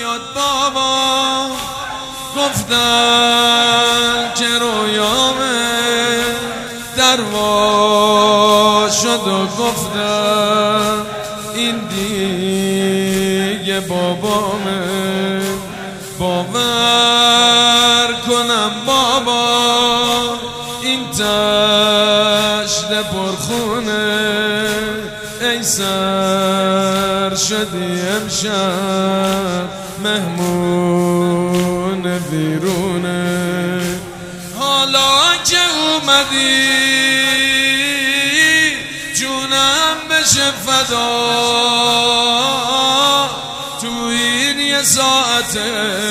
میاد بابا، گفتن که رویامه دروا شد و گفتن این دیگه بابامه. باور کنم بابا این تشت پرخونه، ای سر شدی امشب مهمون ویرونه. حالا که اومدی جونم بشه فدا، تو این یه ساعته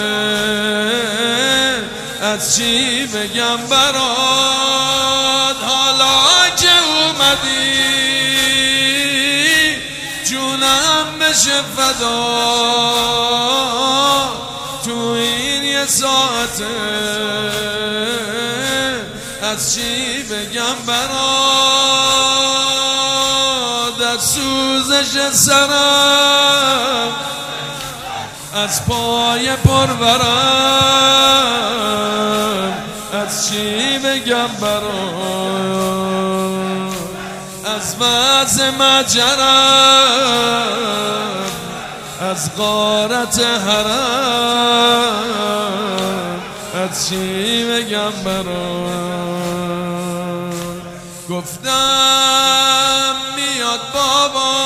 از چی بگم برات. حالا که اومدی جونم بشه فدا، تو این یه ساعته از چی بگم برات. از سوزش سرم از پای پرورم از چی بگم برات. از وضع مجرم از غارت حرم از چی بگم برات. گفتم میاد بابا،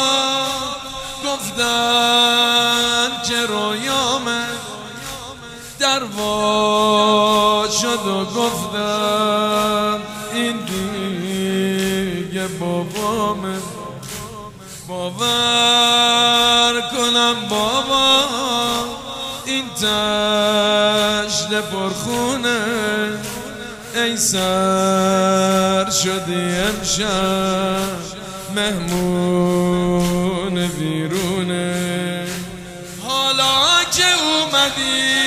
گفتن که رویامه دروا شد و گفتم این دیگه بابامه. باور کنم بابا این تشت پرخونه، ای سر شدی امشب مهمون ویرونه. حالا که اومدی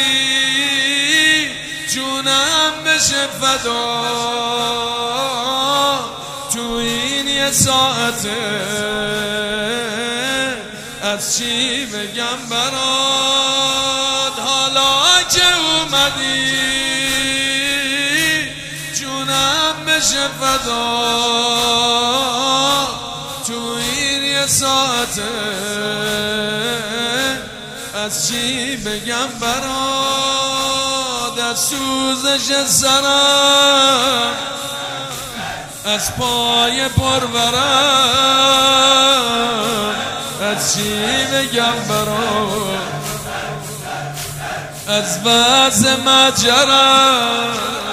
جونم بشه فدا، تو این یه ساعته از چی بگم برات. حالا که اومدی جونم بشه فدا، تو این یه ساعته از چی بگم برات. از سوزش سرم از پای پرورم از چی بگم برات. از وضع مجرم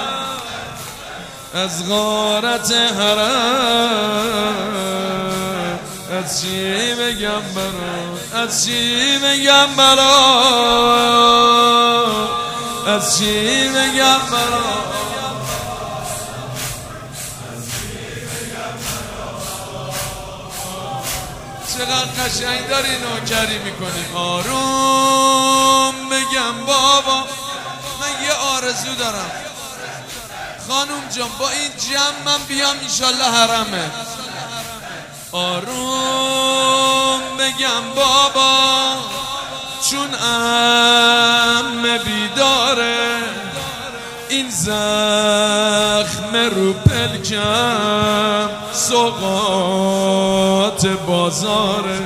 از غارت حرم از چی بگم برات. از چی بگم برات. از چی بگم برات. چقدر قشنگ داری نوکری میکنیم. آروم بگم بابا، من یه آرزو دارم خانوم جان، با این جمع من بیام ایشالله حرمه. آروم بگم بابا چون عمه بیداره، این زخم رو پلکم سوغات بازاره.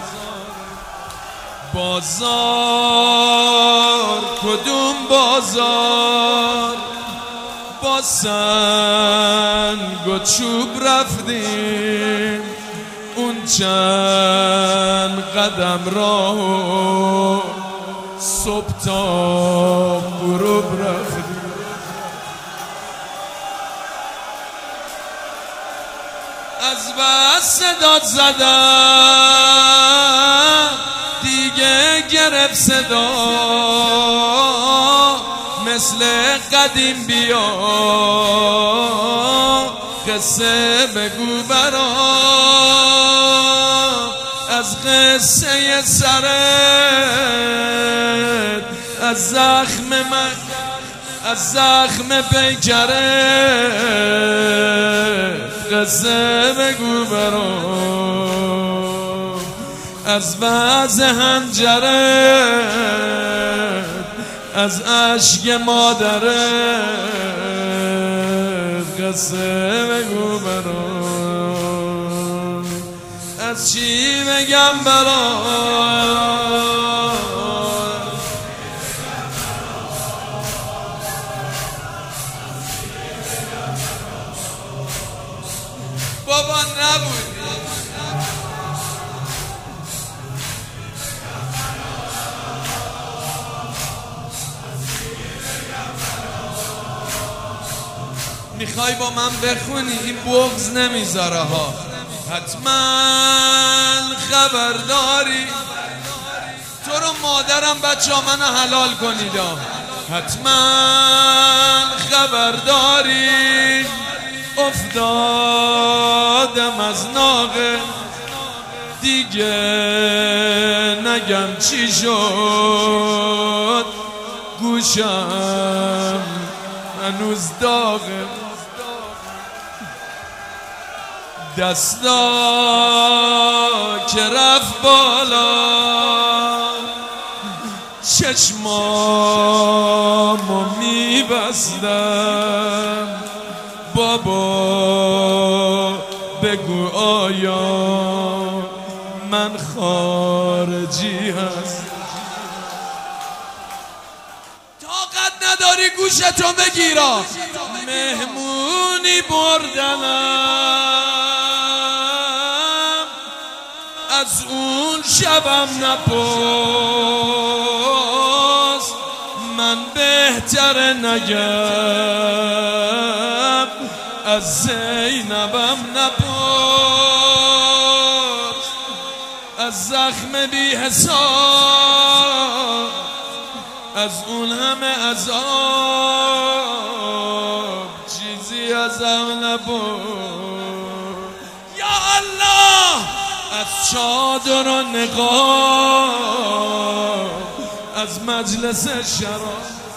بازار کدوم بازار، با سنگ و چوب رفتیم اون چند قدم راهو، صبح تا غروب رفتیم. از بس صدات زدم دیگه گرفت صدا، مثل قدیم بیا قصه بگو برام. از قصه سرت از زخم من از زخم پیکرت قصه بگو برام. از وضع هنجره، از اشک مادره، قصه بگو برام، از چی بگم برام. بابا نبودی میخوای با من بخونی؟ این بغض نمیذاره ها. حتما خبرداری تو رو مادرم بچه ها منو حلال کنید. حتما خبرداری افتادم از ناقه، دیگه نگم چی شد، گوشم هنوز داغه، دستا که رفت بالا، چشمامو میبستم. بابا بگو آیا من خارجی هست؟ طاقت نداری گوشتو بگیرا، مهمونی بردنم، از اون شبم نپرس، من بهتره نگم، از زینبم نپرس، از زخم بی حساب، از اون همه عذاب، چیزی ازم نپرس. یا الله، از چادر و نقاب، از مجلس شراب،